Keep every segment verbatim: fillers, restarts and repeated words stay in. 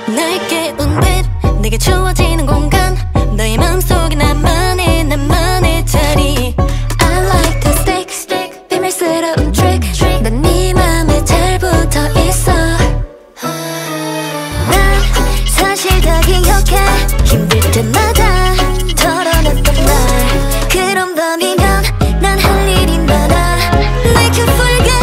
날 깨운 빛 내게 주어지는 공간 너의 마음속에 나만의 나만의 자리 I like the stick, stick 비밀스러운 trick, trick. 난 네 맘에 잘 붙어있어 난 사실 다 기억해 힘들 때마다 털어놨던 말 그런 밤이면 난 할 일이 많아 Make you forget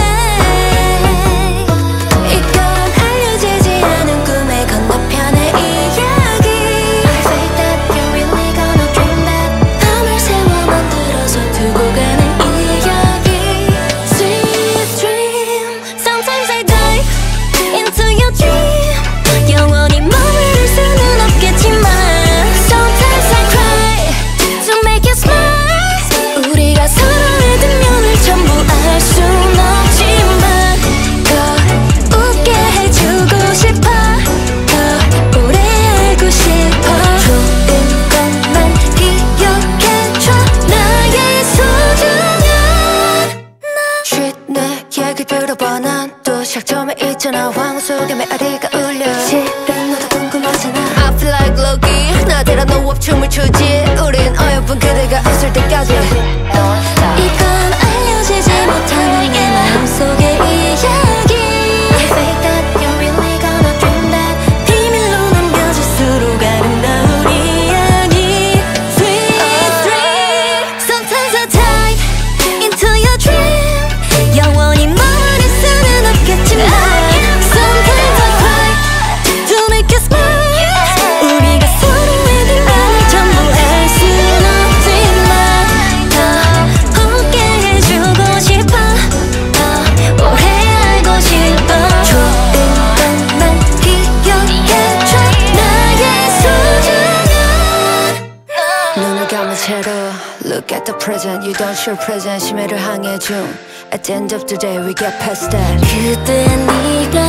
이건 알려지지 않은 꿈의 건너편의 이야기 I say that you really gonna dream that 밤을 새워 만들어서 두고 가는 이야기 Sweet dream Sometimes I dive into your dream 영원히 머무를 수는 없겠지만 Sometimes I cry to make you smile 우리가 서로의 뒷면을 전부 알 순 없지만 더 웃게 해주고 싶어 더 오래 알고 싶어 좋은 것만 기억해줘 나의 소중한 나 쉿 내 얘기 들어봐 난 또 시작점에 있잖아 황혼 속에 메아리가 울려 실은 너도 궁금하잖아 I feel like Loki 나대로 노업 춤을 추지 우린 어여쁜 그대가 없을 때까지 이건 알려지지 못한 내 마음속의 이야기 I think that you really gonna dream that 비밀로 남겨질수록 아름다운 이야기 Sweet dream Sometimes I dive into your dream 영원히 머무를 수는 없겠지만 Sometimes I cry to make you smile 우리가 서로의 뒷면을 전부 알 순 없지만 더 웃게 해주고 싶어 더 오래 알고 싶어 좋은 것만 기억해줘 나의 소중한 눈을 감은 채로 Look at the present You don't show present 심해를 항해 중 At the end of the day we get past that 그때 네가